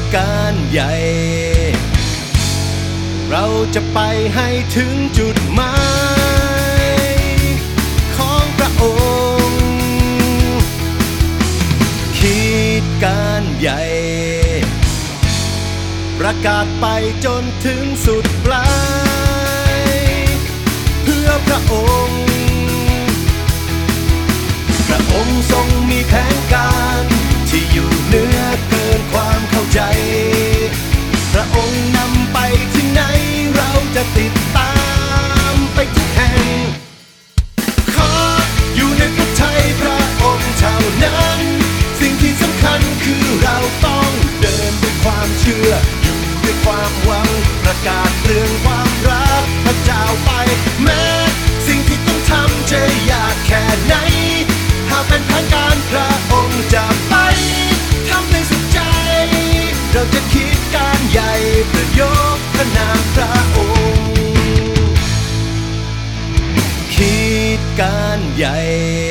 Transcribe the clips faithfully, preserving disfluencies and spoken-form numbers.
การใหญ่เราจะไปให้ถึงจุดหมายของพระองค์คิดการใหญ่ประกาศไปจนถึงสุดปลายเพื่อพระองค์พระองค์ทรงมีแผนการที่อยู่เหนือเกินความเข้าใจพระองค์นำไปที่ไหนเราจะติดตามไปทุกแห่งขออยู่ในพระทัยพระองค์เท่านั้นสิ่งที่สำคัญคือเราต้องเดินด้วยความเชื่ออยู่ด้วยความหวังประกาศเรื่องความรักพระเจ้าไปแม้สิ่งที่ต้องทำจะยากแค่ไหนหากเป็นทางการพระองค์จะไปทำในสุดใจเราจะคิดการใหญ่เพื่อยกพระนามพระองค์คิดการใหญ่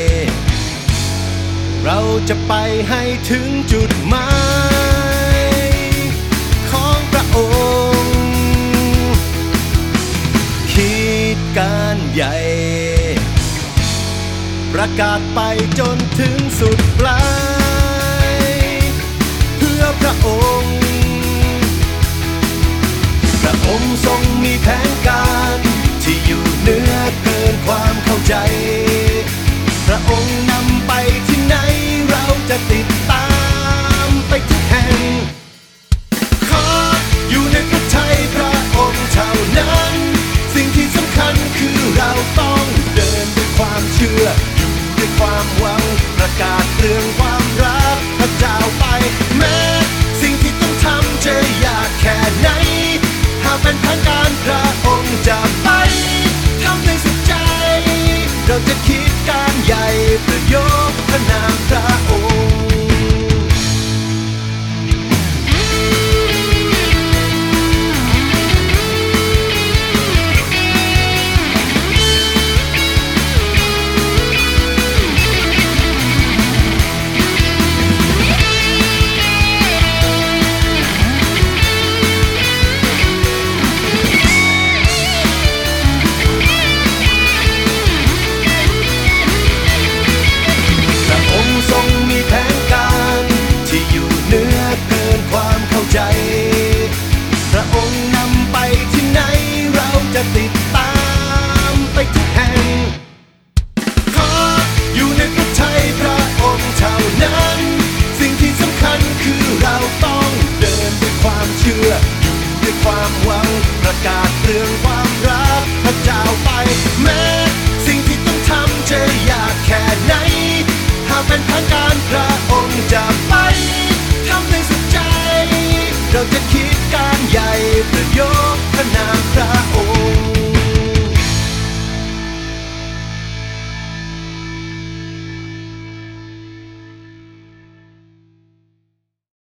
เราจะไปให้ถึงจุดหมายของพระองค์คิดการใหญ่ประกาศไปจนถึงสุดปลายเพื่อพระองค์พระองค์ทรงมีแผนการที่อยู่เหนือเกินความเข้าใจพระองค์นำไปที่ไหนเราจะติดตามไปทุกแห่งขออยู่ในพระทัยพระองค์เท่านั้นสิ่งที่สำคัญคือเราต้องเดินด้วยความเชื่ออยู่ด้วยความหวังประกาศเรื่องความรักพระเจ้าไปแม้สิ่งที่ต้องทำจะยากแค่ไหนหากเป็นทางการพระองค์จะไปทำในสุดใจเราจะคิดการใหญ่เพื่อยกพระนามพระองค์พระองค์นำไปที่ไหนเราจะติดตามไปทุกแห่งขออยู่ในพระทัยพระองค์เท่านั้นสิ่งที่สำคัญคือเราต้องเดินด้วยความเชื่ออยู่ด้วยความหวังประกาศเรื่องความ